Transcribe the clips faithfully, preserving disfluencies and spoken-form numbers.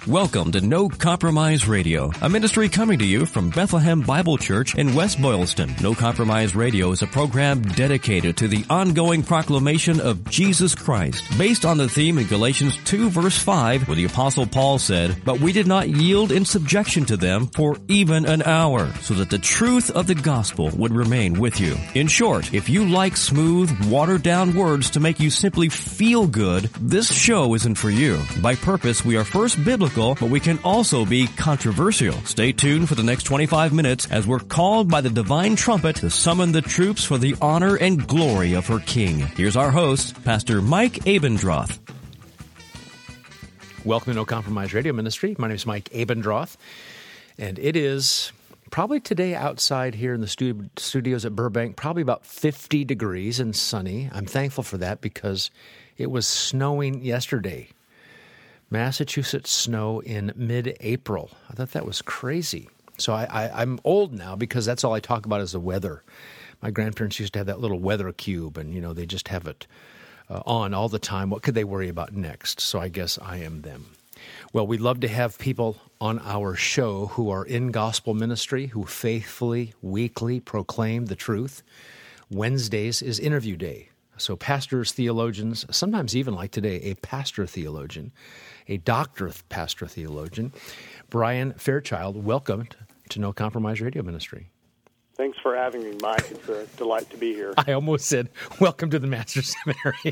Welcome to No Compromise Radio, a ministry coming to you from Bethlehem Bible Church in West Boylston. No Compromise Radio is a program dedicated to the ongoing proclamation of Jesus Christ, based on the theme in Galatians two verse five, where the Apostle Paul said, "But we did not yield in subjection to them for even an hour, so that the truth of the gospel would remain with you." In short, if you like smooth, watered-down words to make you simply feel good, this show isn't for you. By purpose, we are first biblical, but we can also be controversial. Stay tuned for the next twenty-five minutes as we're called by the divine trumpet to summon the troops for the honor and glory of her King. Here's our host, Pastor Mike Abendroth. Welcome to No Compromise Radio Ministry. My name is Mike Abendroth, and it is probably today outside here in the stu- studios at Burbank, probably about fifty degrees and sunny. I'm thankful for that because it was snowing yesterday. Massachusetts snow in mid-April. I thought that was crazy. So I, I, I'm old now because that's all I talk about is the weather. My grandparents used to have that little weather cube, and, you know, they just have it uh, on all the time. What could they worry about next? So I guess I am them. Well, we'd love to have people on our show who are in gospel ministry, who faithfully, weekly proclaim the truth. Wednesdays is interview day. So pastors, theologians, sometimes even like today, a pastor theologian, a doctor pastor theologian. Brian Fairchild, welcome to No Compromise Radio Ministry. Thanks for having me, Mike. It's a delight to be here. I almost said, welcome to the Master's Seminary.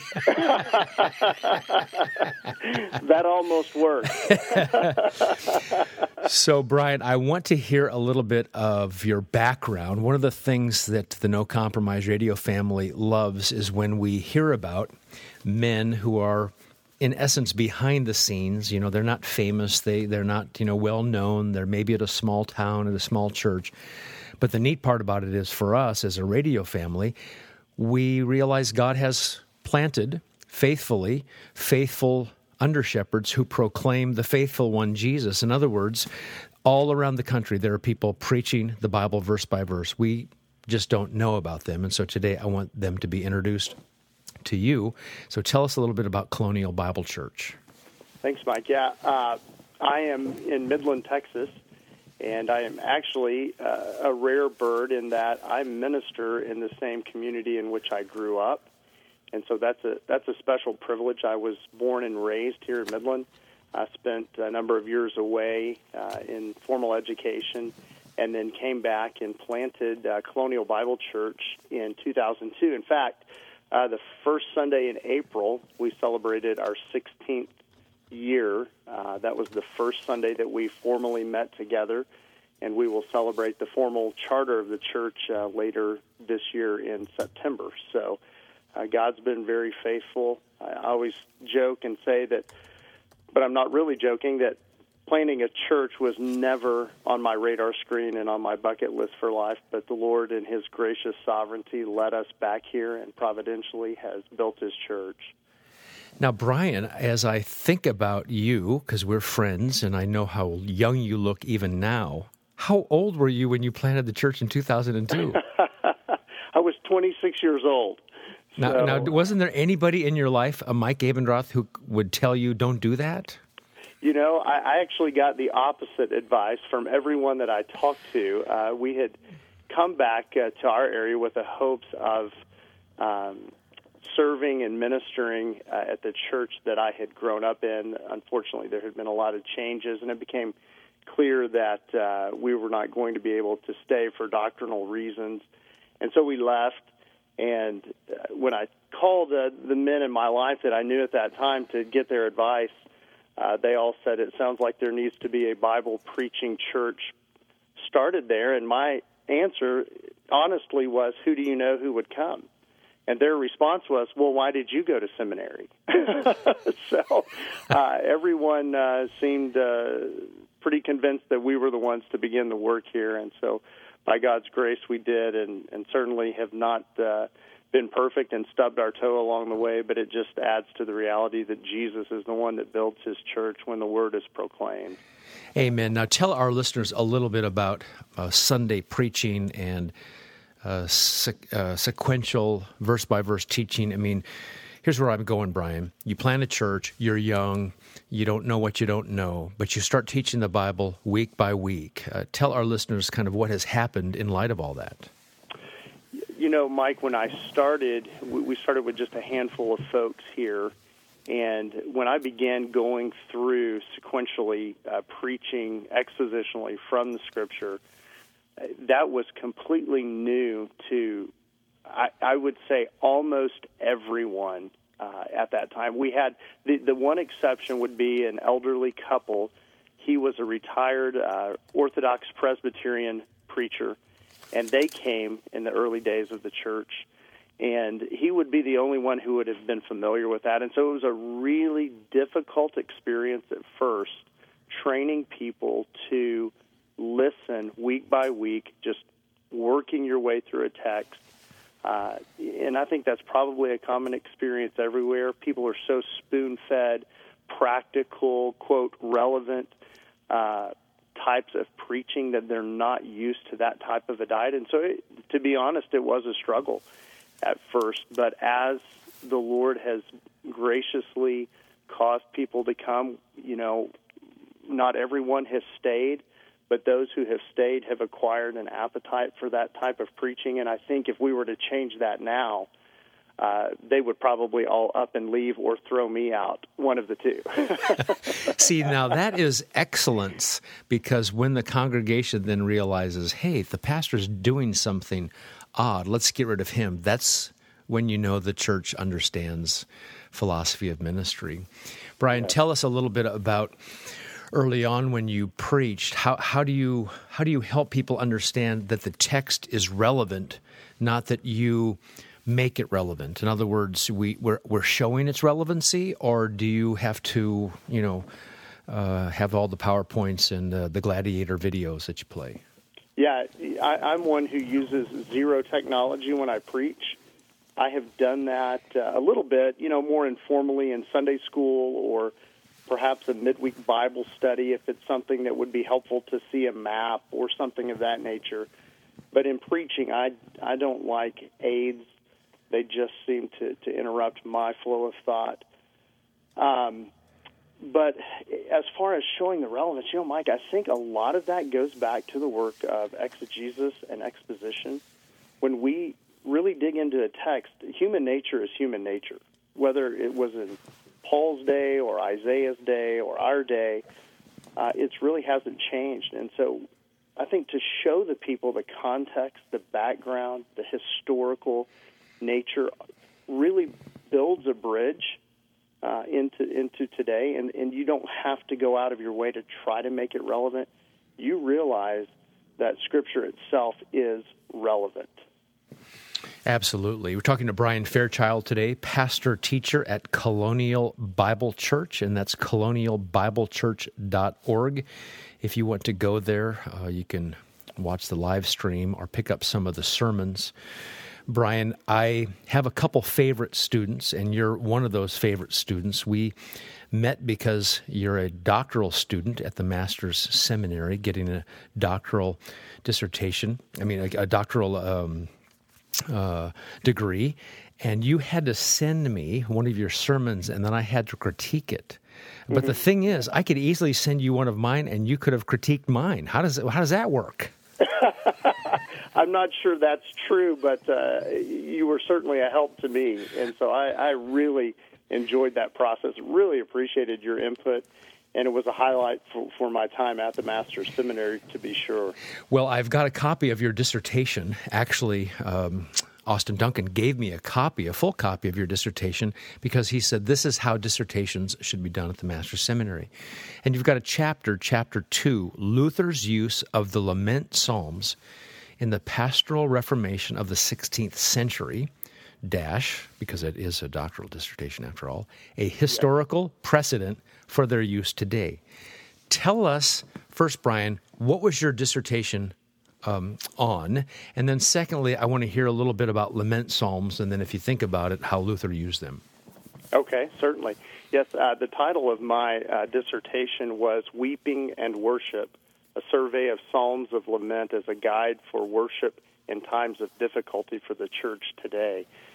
That almost worked. So, Brian, I want to hear a little bit of your background. One of the things that the No Compromise Radio family loves is when we hear about men who are, in essence, behind the scenes. You know, they're not famous. They, they're not, you know, well-known. They're maybe at a small town, at a small church. But the neat part about it is for us as a radio family, we realize God has planted faithfully faithful under-shepherds who proclaim the faithful one, Jesus. In other words, all around the country, there are people preaching the Bible verse by verse. We just don't know about them. And so today I want them to be introduced to you. So tell us a little bit about Colonial Bible Church. Thanks, Mike. Yeah, uh, I am in Midland, Texas. And I am actually uh, a rare bird in that I minister in the same community in which I grew up. And so that's a that's a special privilege. I was born and raised here in Midland. I spent a number of years away uh, in formal education and then came back and planted uh, Colonial Bible Church in two thousand two. In fact, uh, the first Sunday in April, we celebrated our sixteenth year. Uh, that was the first Sunday that we formally met together, and we will celebrate the formal charter of the church uh, later this year in September. So uh, God's been very faithful. I always joke and say that, but I'm not really joking, that planting a church was never on my radar screen and on my bucket list for life, but the Lord in His gracious sovereignty led us back here and providentially has built His church. Now, Brian, as I think about you, because we're friends and I know how young you look even now, how old were you when you planted the church in two thousand two? I was twenty-six years old. Now, so, now, wasn't there anybody in your life, a Mike Abendroth, who would tell you, don't do that? You know, I, I actually got the opposite advice from everyone that I talked to. Uh, we had come back uh, to our area with the hopes of um, serving and ministering uh, at the church that I had grown up in. Unfortunately, there had been a lot of changes, and it became clear that uh, we were not going to be able to stay for doctrinal reasons. And so we left, and uh, when I called uh, the men in my life that I knew at that time to get their advice, uh, they all said, it sounds like there needs to be a Bible-preaching church started there. And my answer, honestly, was, who do you know who would come? And their response was, well, why did you go to seminary? So uh, everyone uh, seemed uh, pretty convinced that we were the ones to begin the work here. And so by God's grace, we did, and, and certainly have not uh, been perfect and stubbed our toe along the way, but it just adds to the reality that Jesus is the one that builds His church when the word is proclaimed. Amen. Now tell our listeners a little bit about uh, Sunday preaching and uh, se- uh, sequential verse-by-verse teaching. I mean, here's where I'm going, Brian. You plant a church, you're young, you don't know what you don't know, but you start teaching the Bible week by week. Uh, tell our listeners kind of what has happened in light of all that. You know, Mike, when I started, we started with just a handful of folks here, and when I began going through sequentially uh, preaching expositionally from the Scripture, that was completely new to, I, I would say, almost everyone uh, at that time. We had, the, the one exception would be an elderly couple. He was a retired uh, Orthodox Presbyterian preacher, and they came in the early days of the church, and he would be the only one who would have been familiar with that. And so it was a really difficult experience at first, training people to listen week by week, just working your way through a text. Uh, and I think that's probably a common experience everywhere. People are so spoon-fed, practical, quote, relevant uh types of preaching that they're not used to that type of a diet. And so, it, to be honest, it was a struggle at first. But as the Lord has graciously caused people to come, you know, not everyone has stayed, but those who have stayed have acquired an appetite for that type of preaching. And I think if we were to change that now, Uh, they would probably all up and leave or throw me out, one of the two. See, now that is excellence, because when the congregation then realizes, hey, the pastor's doing something odd, let's get rid of him, that's when you know the church understands philosophy of ministry. Brian, tell us a little bit about early on when you preached. How, how do you how do you help people understand that the text is relevant, not that you make it relevant? In other words, we, we're, we're showing its relevancy, or do you have to, you know, uh, have all the PowerPoints and uh, the gladiator videos that you play? Yeah, I, I'm one who uses zero technology when I preach. I have done that uh, a little bit, you know, more informally in Sunday school or perhaps a midweek Bible study if it's something that would be helpful to see a map or something of that nature. But in preaching, I, I don't like aids. They just seem to, to interrupt my flow of thought. Um, but as far as showing the relevance, you know, Mike, I think a lot of that goes back to the work of exegesis and exposition. When we really dig into a text, human nature is human nature. Whether it was in Paul's day or Isaiah's day or our day, uh, it really hasn't changed. And so I think to show the people the context, the background, the historical nature really builds a bridge uh, into into today, and, and you don't have to go out of your way to try to make it relevant. You realize that Scripture itself is relevant. Absolutely. We're talking to Brian Fairchild today, pastor teacher at Colonial Bible Church, and that's colonial bible church dot org. If you want to go there, uh, you can watch the live stream or pick up some of the sermons. Brian, I have a couple favorite students, and you're one of those favorite students. We met because you're a doctoral student at the Master's Seminary, getting a doctoral dissertation, I mean, a, a doctoral um, uh, degree, and you had to send me one of your sermons, and then I had to critique it. But mm-hmm. the thing is, I could easily send you one of mine, and you could have critiqued mine. How does how does that work? I'm not sure that's true, but uh, you were certainly a help to me, and so I, I really enjoyed that process, really appreciated your input, and it was a highlight for, for my time at the Master's Seminary, to be sure. Well, I've got a copy of your dissertation. Actually, um, Austin Duncan gave me a copy, a full copy of your dissertation, because he said this is how dissertations should be done at the Master's Seminary. And you've got a chapter, chapter two, Luther's use of the lament psalms in the pastoral reformation of the sixteenth century, dash, because it is a doctoral dissertation after all, a historical precedent for their use today. Tell us, first, Brian, what was your dissertation um, on? And then secondly, I want to hear a little bit about lament psalms, and then if you think about it, how Luther used them. Okay, certainly. Yes, uh, the title of my uh, dissertation was Weeping and Worship, a survey of psalms of lament as a guide for worship in times of difficulty for the church today.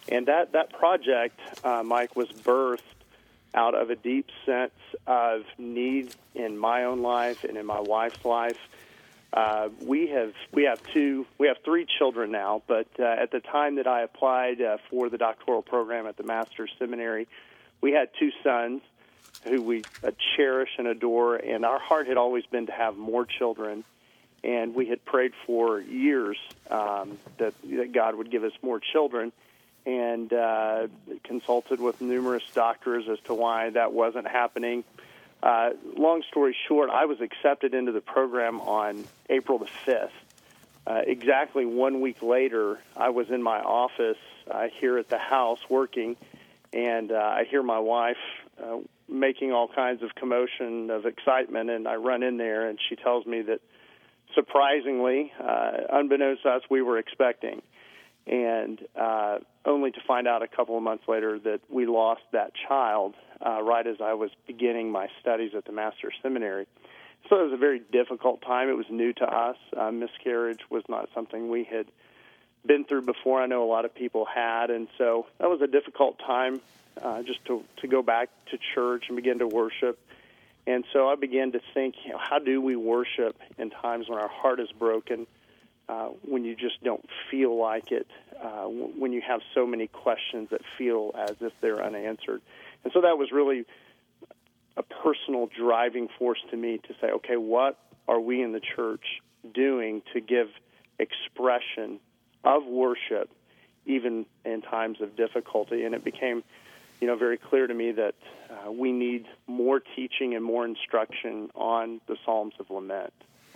And that, that project, uh, Mike, was birthed out of a deep sense of need in my own life and in my wife's life. Uh, we have we have two we have three children now, but uh, at the time that I applied uh, for the doctoral program at the Master's Seminary, we had two sons who we uh, cherish and adore, and our heart had always been to have more children. And we had prayed for years um, that, that God would give us more children, and uh, consulted with numerous doctors as to why that wasn't happening. Uh, long story short, I was accepted into the program on April the fifth. Uh, exactly one week later, I was in my office uh, here at the house working, and uh, I hear my wife uh, making all kinds of commotion of excitement, and I run in there, and she tells me that, surprisingly, uh, unbeknownst to us, we were expecting. And uh, only to find out a couple of months later that we lost that child uh, right as I was beginning my studies at the Master's Seminary. So it was a very difficult time. It was new to us. Uh, miscarriage was not something we had been through before. I know a lot of people had, and so that was a difficult time uh, just to, to go back to church and begin to worship. And so I began to think, you know, how do we worship in times when our heart is broken, uh, when you just don't feel like it, uh, w- when you have so many questions that feel as if they're unanswered. And so that was really a personal driving force to me to say, okay, what are we in the church doing to give expression of worship even in times of difficulty? And it became, you know, very clear to me that uh, we need more teaching and more instruction on the Psalms of Lament.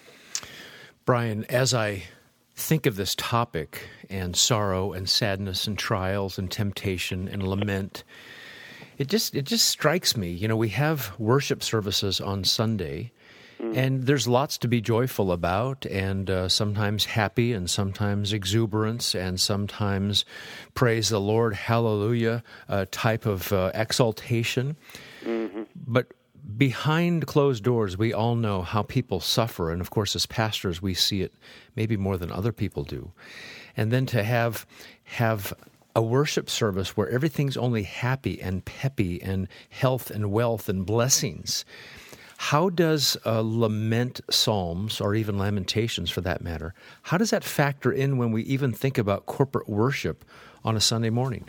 Brian, as I think of this topic and sorrow and sadness and trials and temptation and lament, it just it just strikes me, you know, we have worship services on Sunday, mm. and there's lots to be joyful about, and uh, sometimes happy and sometimes exuberance and sometimes praise the Lord, hallelujah, uh, type of uh, exaltation. Mm-hmm. But behind closed doors, we all know how people suffer, and of course, as pastors, we see it maybe more than other people do. And then to have have a worship service where everything's only happy and peppy and health and wealth and blessings. How does uh, lament psalms, or even lamentations for that matter, how does that factor in when we even think about corporate worship on a Sunday morning?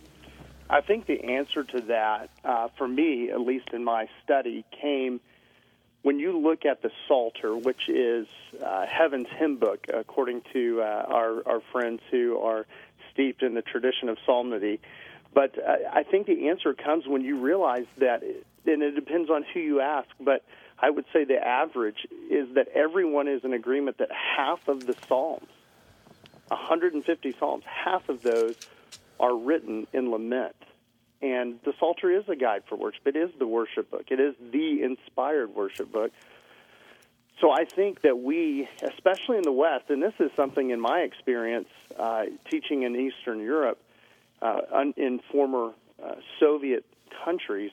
I think the answer to that, uh, for me, at least in my study, came when you look at the Psalter, which is uh, heaven's hymn book, according to uh, our, our friends who are steeped in the tradition of psalmody. But uh, I think the answer comes when you realize that, and it depends on who you ask, but I would say the average is that everyone is in agreement that half of the Psalms, one hundred fifty Psalms, half of those are written in lament. And the Psalter is a guide for worship. It is the worship book. It is the inspired worship book. So I think that we, especially in the West, and this is something in my experience uh, teaching in Eastern Europe, uh, in former uh, Soviet countries,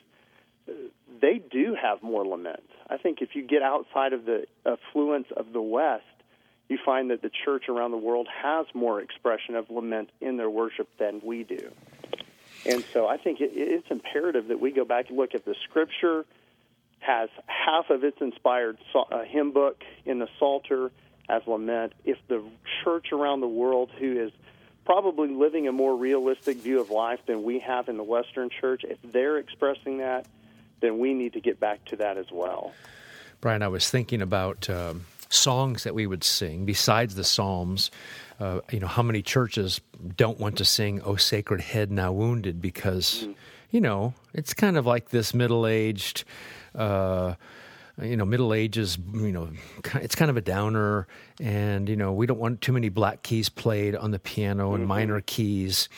they do have more lament. I think if you get outside of the affluence of the West, you find that the church around the world has more expression of lament in their worship than we do. And so I think it, it's imperative that we go back and look at the Scripture, has half of its inspired uh, hymn book in the Psalter as lament. If the church around the world, who is probably living a more realistic view of life than we have in the Western church, if they're expressing that, then we need to get back to that as well. Brian, I was thinking about um, songs that we would sing besides the Psalms. Uh, you know, how many churches don't want to sing "O Sacred Head Now Wounded" because, mm. you know, it's kind of like this middle-aged, uh, you know, Middle Ages, you know, it's kind of a downer, and, you know, we don't want too many black keys played on the piano and mm-hmm. minor keys.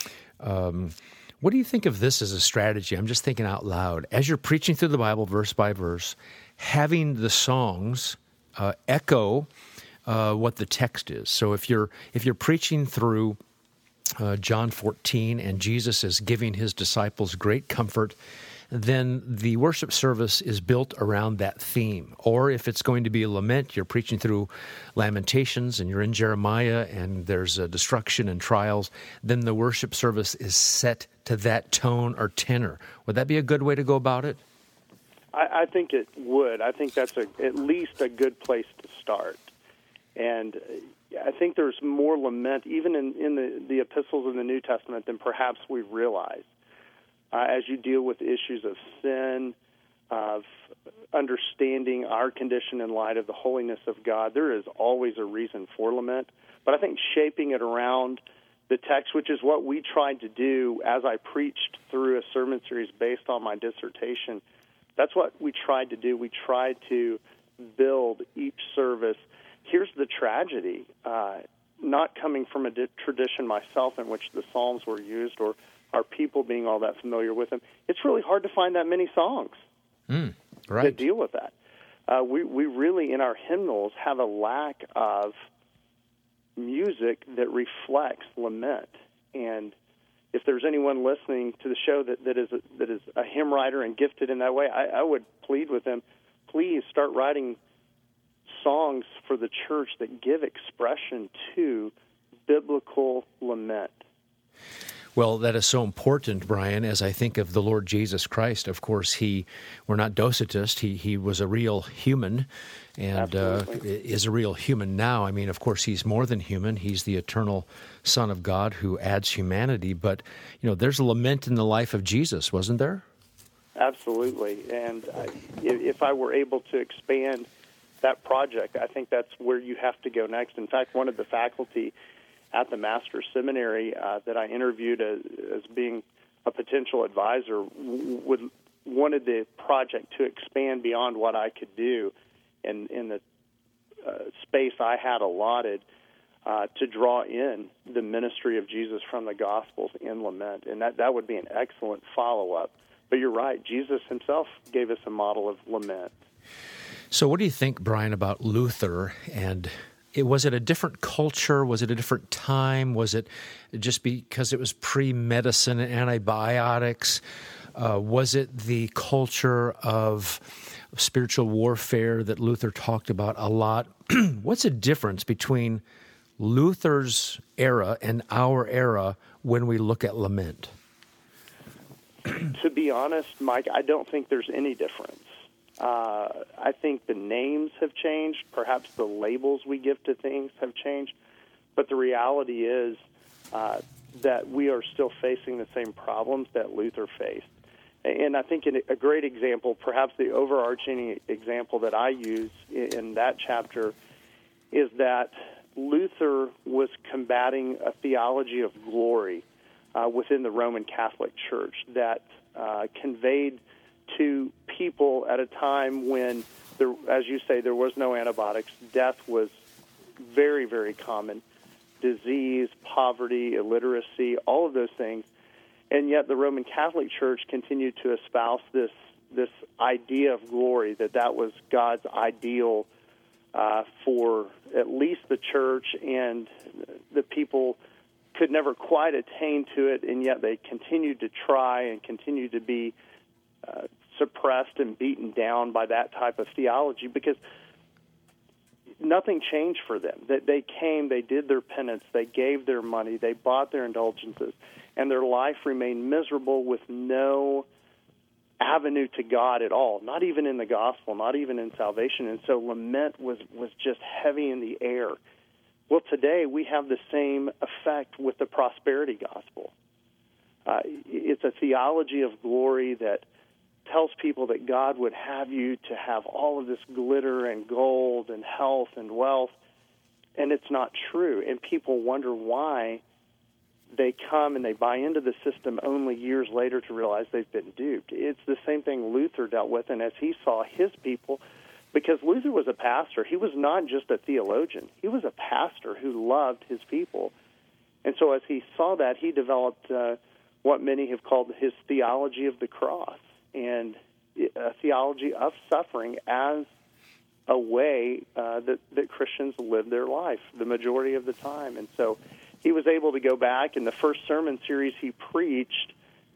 Um, what do you think of this as a strategy? I'm just thinking out loud. As you're preaching through the Bible verse by verse, having the songs uh, echo uh, what the text is. So if you're if you're preaching through uh, John fourteen and Jesus is giving his disciples great comfort then the worship service is built around that theme. Or if it's going to be a lament, you're preaching through Lamentations and you're in Jeremiah and there's a destruction and trials, then the worship service is set to that tone or tenor. Would that be a good way to go about it? I, I think it would. I think that's a, at least a good place to start. And I think there's more lament, even in, in the, the epistles in the New Testament, than perhaps we realize. Uh, as you deal with issues of sin, of understanding our condition in light of the holiness of God, there is always a reason for lament. But I think shaping it around the text, which is what we tried to do as I preached through a sermon series based on my dissertation, that's what we tried to do. We tried to build each service. Here's the tragedy, uh, not coming from a di- tradition myself in which the Psalms were used or our people being all that familiar with them. It's really hard to find that many songs mm, right. that deal with that. Uh, we, we really, in our hymnals, have a lack of music that reflects lament. And if there's anyone listening to the show that, that is a, that is a hymn writer and gifted in that way, I, I would plead with them, please start writing songs for the church that give expression to biblical lament. Well, that is so important, Brian, as I think of the Lord Jesus Christ. Of course, he, we're not Docetists. He he was a real human and uh, is a real human now. I mean, of course, he's more than human. He's the eternal Son of God who adds humanity. But, you know, there's a lament in the life of Jesus, wasn't there? Absolutely. And I, if I were able to expand that project, I think that's where you have to go next. In fact, one of the faculty at the Master's Seminary uh, that I interviewed as, as being a potential advisor would wanted the project to expand beyond what I could do in, in the uh, space I had allotted uh, to draw in the ministry of Jesus from the Gospels in lament. And that, that would be an excellent follow-up. But you're right, Jesus himself gave us a model of lament. So what do you think, Brian, about Luther? And it, was it a different culture? Was it a different time? Was it just because it was pre-medicine and antibiotics? Uh, was it the culture of spiritual warfare that Luther talked about a lot? What's the difference between Luther's era and our era when we look at lament? To be honest, Mike, I don't think there's any difference. Uh, I think the names have changed. Perhaps the labels we give to things have changed. But the reality is uh, that we are still facing the same problems that Luther faced. And I think a great example, perhaps the overarching example that I use in that chapter, is that Luther was combating a theology of glory uh, within the Roman Catholic Church that uh, conveyed to people at a time when, there, as you say, there was no antibiotics. Death was very, very common. Disease, poverty, illiteracy, all of those things. And yet the Roman Catholic Church continued to espouse this this idea of glory, that that was God's ideal uh, for at least the church, and the people could never quite attain to it, and yet they continued to try and continued to be uh, suppressed and beaten down by that type of theology, because nothing changed for them. That they came, they did their penance, they gave their money, they bought their indulgences, and their life remained miserable with no avenue to God at all, not even in the gospel, not even in salvation. And so lament was, was just heavy in the air. Well, today we have the same effect with the prosperity gospel. Uh, it's a theology of glory that tells people that God would have you to have all of this glitter and gold and health and wealth, and it's not true. And people wonder why they come and they buy into the system only years later to realize they've been duped. It's the same thing Luther dealt with, and as he saw his people, because Luther was a pastor, he was not just a theologian. He was a pastor who loved his people. And so as he saw that, he developed uh, what many have called his theology of the cross, and a theology of suffering as a way uh, that, that Christians live their life the majority of the time. And so he was able to go back, in the first sermon series he preached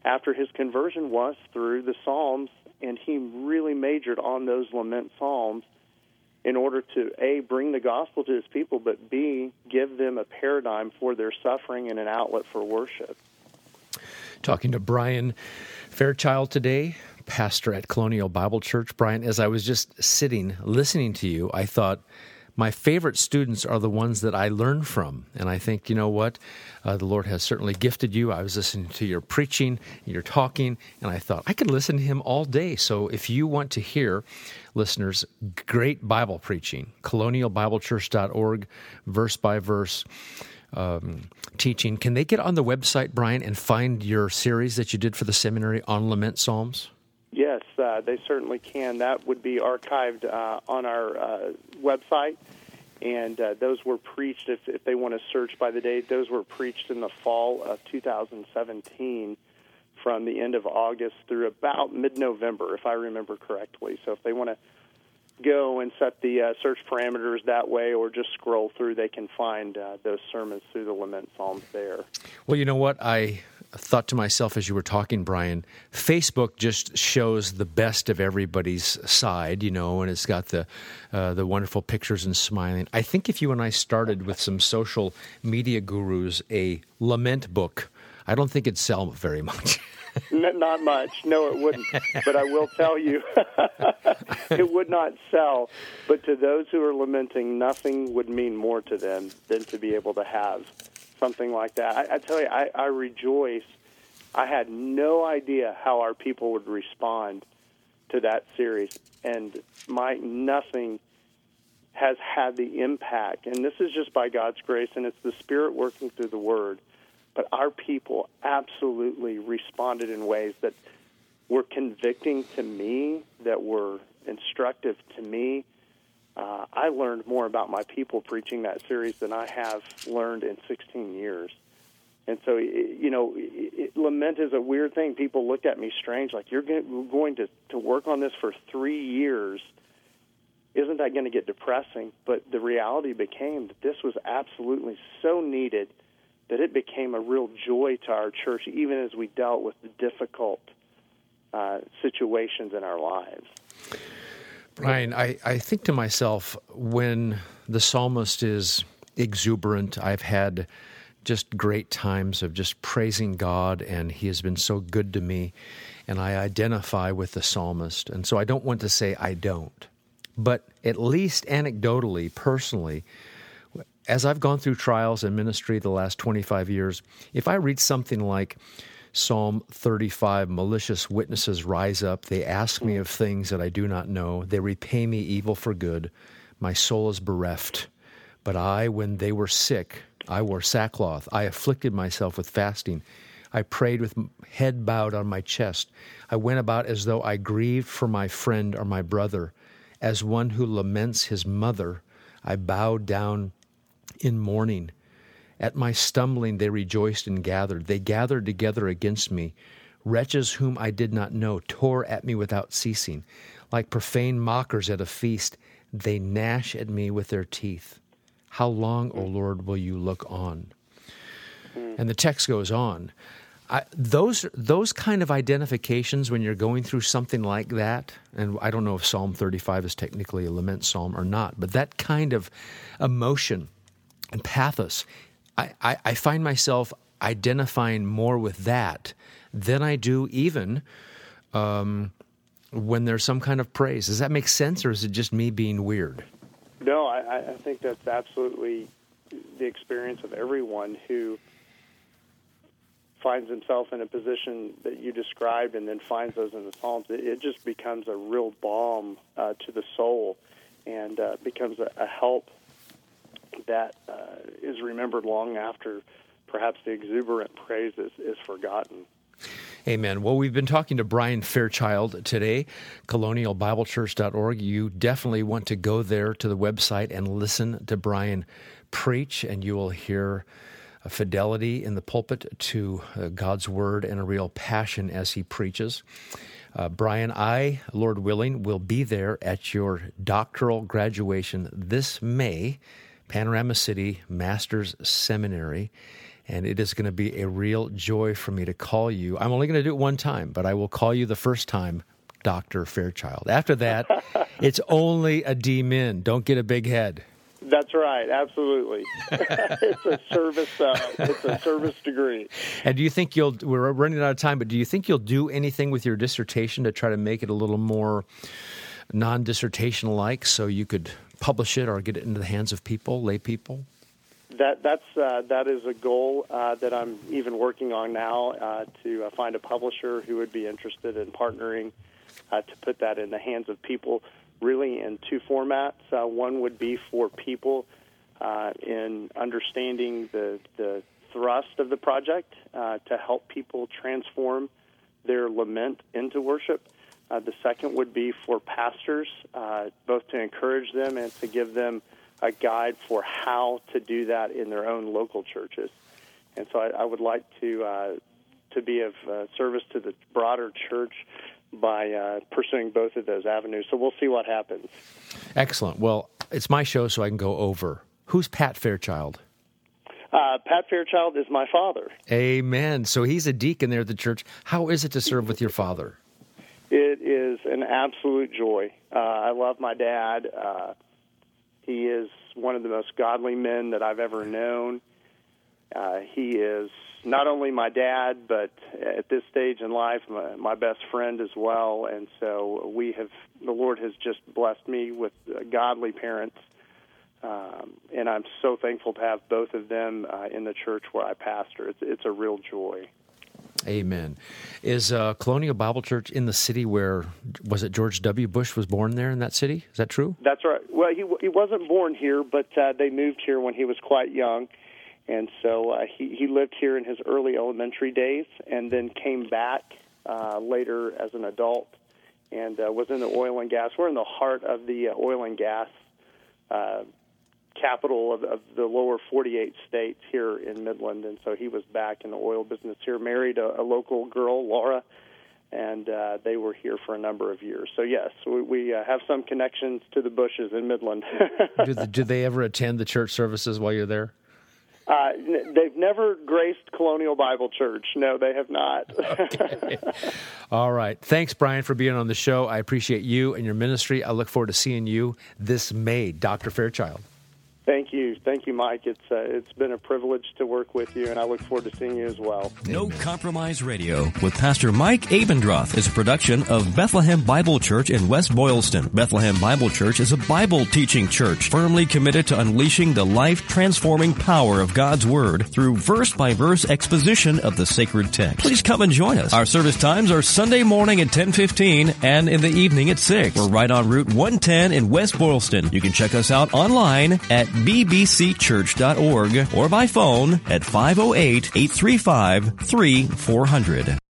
after his conversion was through the Psalms, and he really majored on those lament psalms in order to, A, bring the gospel to his people, but B, give them a paradigm for their suffering and an outlet for worship. Talking to Brian Fairchild today, pastor at Colonial Bible Church. Brian, as I was just sitting, listening to you, I thought, my favorite students are the ones that I learn from. And I think, you know what? Uh, the Lord has certainly gifted you. I was listening to your preaching, your talking, and I thought, I could listen to him all day. So if you want to hear, listeners, great Bible preaching, colonial bible church dot org, verse by verse um, teaching. Can they get on the website, Brian, and find your series that you did for the seminary on Lament Psalms? Yes, uh, they certainly can. That would be archived uh, on our uh, website, and uh, those were preached, if, if they want to search by the date, those were preached in the fall of two thousand seventeen from the end of August through about mid-November, if I remember correctly. So if they want to go and set the uh, search parameters that way or just scroll through, they can find uh, those sermons through the Lament Psalms there. Well, you know what? I thought to myself as you were talking, Brian, Facebook just shows the best of everybody's side, you know, and it's got the uh, the wonderful pictures and smiling. I think if you and I started with some social media gurus a lament book, I don't think it'd sell very much. N- not much. No, it wouldn't. But I will tell you, it would not sell. But to those who are lamenting, nothing would mean more to them than to be able to have something like that. I, I tell you, I, I rejoice. I had no idea how our people would respond to that series. And my nothing has had the impact. And this is just by God's grace, and it's the Spirit working through the Word. But our people absolutely responded in ways that were convicting to me, that were instructive to me. Uh, I learned more about my people preaching that series than I have learned in sixteen years. And so, you know, it, lament is a weird thing. People looked at me strange, like, you're going to, to work on this for three years. Isn't that going to get depressing? But the reality became that this was absolutely so needed that it became a real joy to our church, even as we dealt with the difficult uh, situations in our lives. Brian, I, I think to myself, when the psalmist is exuberant, I've had just great times of just praising God, and he has been so good to me, and I identify with the psalmist. And so I don't want to say I don't, but at least anecdotally, personally, as I've gone through trials in ministry the last twenty-five years, if I read something like Psalm thirty-five, malicious witnesses rise up, they ask me of things that I do not know, they repay me evil for good, my soul is bereft. But I, when they were sick, I wore sackcloth, I afflicted myself with fasting, I prayed with head bowed on my chest, I went about as though I grieved for my friend or my brother, as one who laments his mother, I bowed down in mourning. At my stumbling they rejoiced and gathered. They gathered together against me. Wretches whom I did not know tore at me without ceasing. Like profane mockers at a feast, they gnash at me with their teeth. How long, O Lord, will you look on? And the text goes on. I, those those kind of identifications when you're going through something like that, and I don't know if Psalm thirty-five is technically a lament psalm or not, but that kind of emotion and pathos, I, I, I find myself identifying more with that than I do even um, when there's some kind of praise. Does that make sense, or is it just me being weird? No, I, I think that's absolutely the experience of everyone who finds himself in a position that you described and then finds those in the Psalms. It, it just becomes a real balm uh, to the soul and uh, becomes a, a help that uh, is remembered long after perhaps the exuberant praise is, is forgotten. Amen. Well, we've been talking to Brian Fairchild today, colonial bible church dot org. You definitely want to go there to the website and listen to Brian preach, and you will hear a fidelity in the pulpit to uh, God's Word and a real passion as he preaches. Uh, Brian, I, Lord willing, will be there at your doctoral graduation this May, Panorama City Master's Seminary. And it is going to be a real joy for me to call you. I'm only going to do it one time, but I will call you the first time Doctor Fairchild. After that, it's only a D-Min. Don't get a big head. That's right, absolutely. It's a service. Uh, it's a service degree. And do you think you'll? We're running out of time, but do you think you'll do anything with your dissertation to try to make it a little more non-dissertation-like, so you could publish it or get it into the hands of people, lay people? That that's uh, that is a goal uh, that I'm even working on now uh, to uh, find a publisher who would be interested in partnering uh, to put that in the hands of people. Really in two formats. Uh, one would be for people uh, in understanding the, the thrust of the project uh, to help people transform their lament into worship. Uh, the second would be for pastors, uh, both to encourage them and to give them a guide for how to do that in their own local churches. And so I, I would like to uh, to be of uh, service to the broader church by uh, pursuing both of those avenues. So we'll see what happens. Excellent. Well, it's my show, so I can go over. Who's Pat Fairchild? Uh, Pat Fairchild is my father. Amen. So he's a deacon there at the church. How is it to serve with your father? It is an absolute joy. Uh, I love my dad. Uh, he is one of the most godly men that I've ever known. Uh, he is not only my dad, but at this stage in life, my, my best friend as well. And so we have, the Lord has just blessed me with uh, godly parents. Um, and I'm so thankful to have both of them uh, in the church where I pastor. It's, it's a real joy. Amen. Is uh, Colonial Bible Church in the city where, was it George W. Bush was born there in that city? Is that true? That's right. Well, he, he wasn't born here, but uh, they moved here when he was quite young. And so uh, he, he lived here in his early elementary days and then came back uh, later as an adult and uh, was in the oil and gas. We're in the heart of the uh, oil and gas uh, capital of, of the lower forty-eight states here in Midland. And so he was back in the oil business here, married a, a local girl, Laura, and uh, they were here for a number of years. So, yes, we, we uh, have some connections to the Bushes in Midland. do, the, do they ever attend the church services while you're there? Uh, they've never graced Colonial Bible Church. No, they have not. Okay. All right. Thanks, Brian, for being on the show. I appreciate you and your ministry. I look forward to seeing you this May, Doctor Fairchild. Thank you. Thank you, Mike. It's uh, it's been a privilege to work with you, and I look forward to seeing you as well. No Compromise Radio with Pastor Mike Abendroth is a production of Bethlehem Bible Church in West Boylston. Bethlehem Bible Church is a Bible teaching church firmly committed to unleashing the life-transforming power of God's Word through verse-by-verse exposition of the sacred text. Please come and join us. Our service times are Sunday morning at ten fifteen and in the evening at six. We're right on Route one ten in West Boylston. You can check us out online at b b c church dot org or by phone at five oh eight, eight three five, three four zero zero.